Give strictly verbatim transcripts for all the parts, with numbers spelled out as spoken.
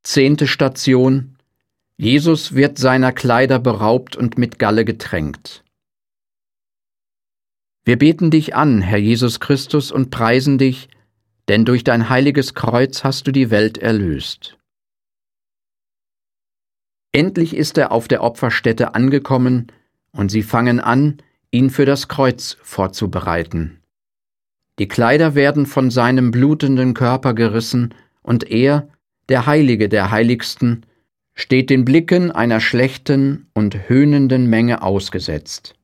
Zehnte Station: Jesus wird seiner Kleider beraubt und mit Galle getränkt. Wir beten dich an, Herr Jesus Christus, und preisen dich, denn durch dein heiliges Kreuz hast du die Welt erlöst. Endlich ist er auf der Opferstätte angekommen, und sie fangen an, ihn für das Kreuz vorzubereiten. Die Kleider werden von seinem blutenden Körper gerissen, und er, der Heilige der Heiligsten, steht den Blicken einer schlechten und höhnenden Menge ausgesetzt.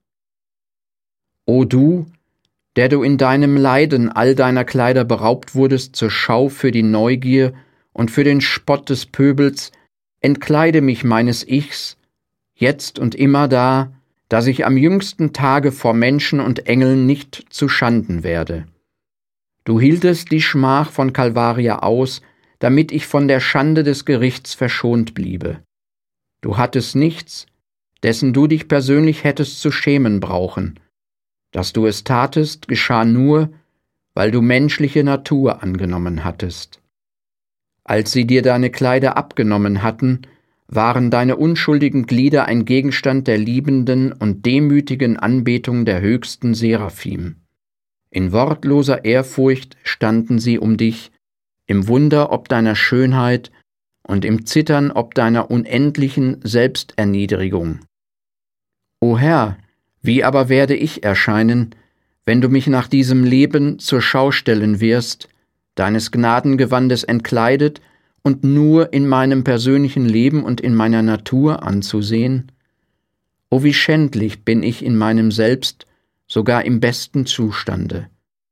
O du, der du in deinem Leiden all deiner Kleider beraubt wurdest zur Schau für die Neugier und für den Spott des Pöbels, entkleide mich meines Ichs, jetzt und immerdar, dass ich am jüngsten Tage vor Menschen und Engeln nicht zu Schanden werde. Du hieltest die Schmach von Kalvaria aus, damit ich von der Schande des Gerichts verschont bliebe. Du hattest nichts, dessen du dich persönlich hättest zu schämen brauchen. Dass du es tatest, geschah nur, weil du menschliche Natur angenommen hattest. Als sie dir deine Kleider abgenommen hatten, waren deine unschuldigen Glieder ein Gegenstand der liebenden und demütigen Anbetung der höchsten Seraphim. In wortloser Ehrfurcht standen sie um dich, im Wunder ob deiner Schönheit und im Zittern ob deiner unendlichen Selbsterniedrigung. O Herr, wie aber werde ich erscheinen, wenn du mich nach diesem Leben zur Schau stellen wirst, deines Gnadengewandes entkleidet und nur in meinem persönlichen Leben und in meiner Natur anzusehen? O wie schändlich bin ich in meinem Selbst, sogar im besten Zustande.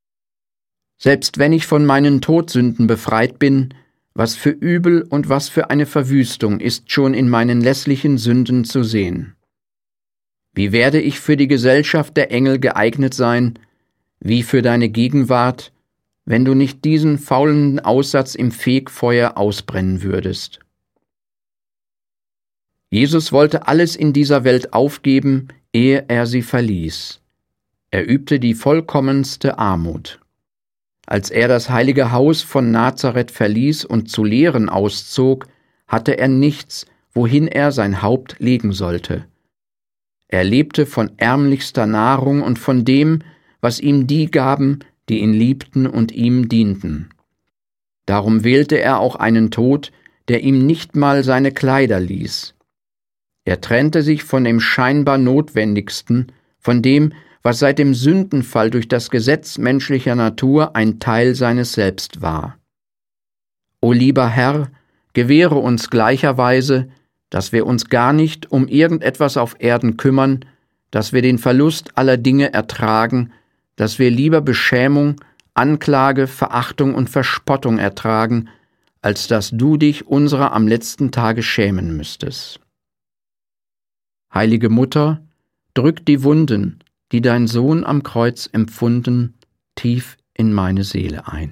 Selbst wenn ich von meinen Todsünden befreit bin, was für Übel und was für eine Verwüstung ist schon in meinen lässlichen Sünden zu sehen. Wie werde ich für die Gesellschaft der Engel geeignet sein, wie für deine Gegenwart, wenn du nicht diesen faulenden Aussatz im Fegfeuer ausbrennen würdest? Jesus wollte alles in dieser Welt aufgeben, ehe er sie verließ. Er übte die vollkommenste Armut. Als er das heilige Haus von Nazareth verließ und zu lehren auszog, hatte er nichts, wohin er sein Haupt legen sollte. Er lebte von ärmlichster Nahrung und von dem, was ihm die gaben, die ihn liebten und ihm dienten. Darum wählte er auch einen Tod, der ihm nicht mal seine Kleider ließ. Er trennte sich von dem scheinbar Notwendigsten, von dem, was seit dem Sündenfall durch das Gesetz menschlicher Natur ein Teil seines Selbst war. O lieber Herr, gewähre uns gleicherweise, dass wir uns gar nicht um irgendetwas auf Erden kümmern, dass wir den Verlust aller Dinge ertragen, dass wir lieber Beschämung, Anklage, Verachtung und Verspottung ertragen, als dass du dich unserer am letzten Tage schämen müsstest. Heilige Mutter, drück die Wunden, die dein Sohn am Kreuz empfunden, tief in meine Seele ein.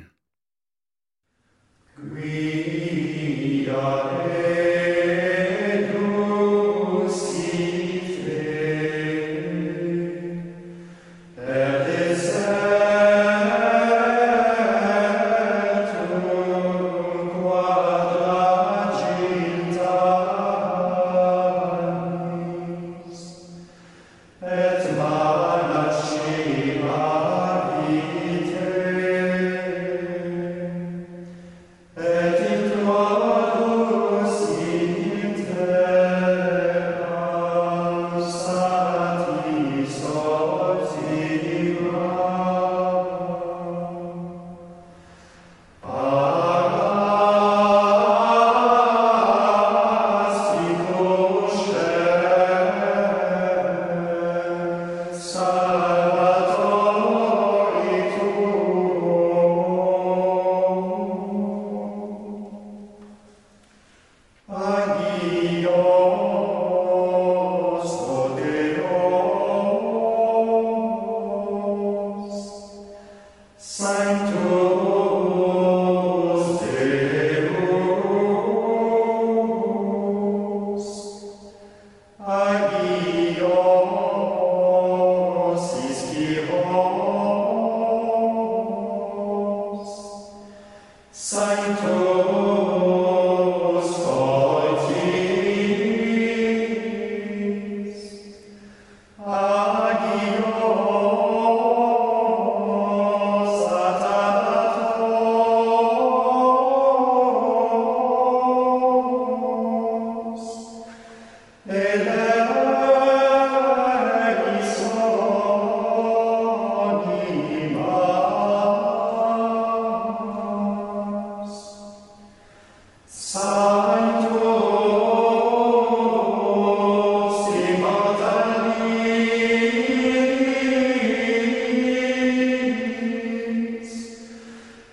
Et in tuo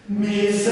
Misericors